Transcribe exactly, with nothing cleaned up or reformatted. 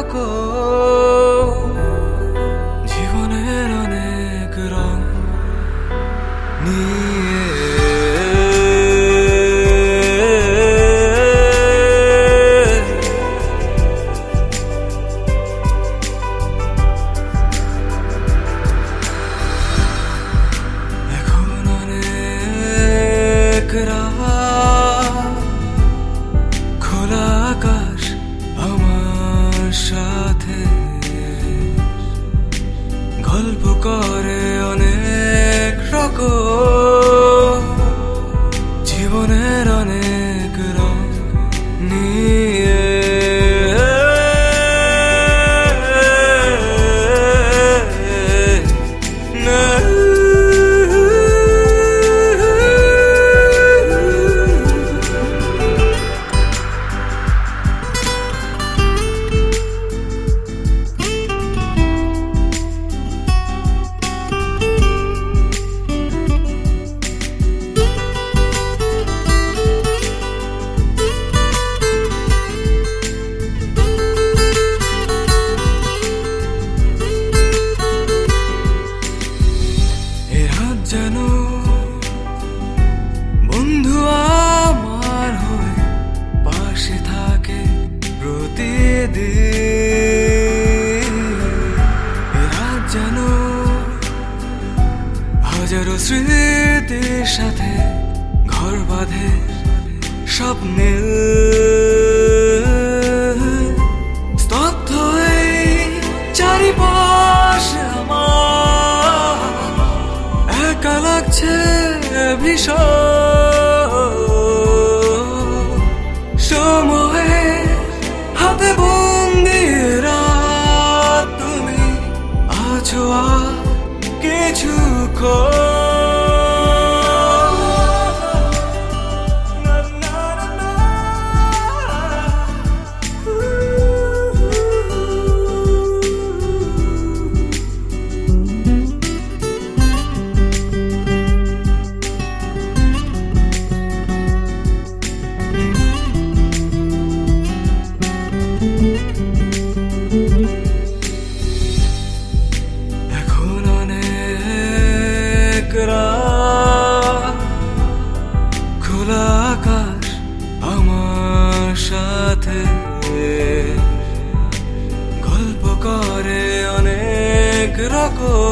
রকম জীবনের অনেক রং নিয়ে এখন অনেক রাত খোলা আকাশ আমার সাথে গল্প করে অনেক রকম জীবনের অনেক রং নিয়ে যেন বন্ধু আমার হয়ে পাশে থাকে প্রতিদিন। রাত যেন হাজারো স্মৃতির সাথে ঘর বাঁধে স্বপ্নে স্তব্ধ এই চারিপাশে একা লাগছে ভীষণ সময়ে হাতে বন্দি রাত তুমি আছো আর কিছুক্ষণ এখন অনেক রাত খোলা আকাশ আমার সাথে গল্প করে অনেক রকম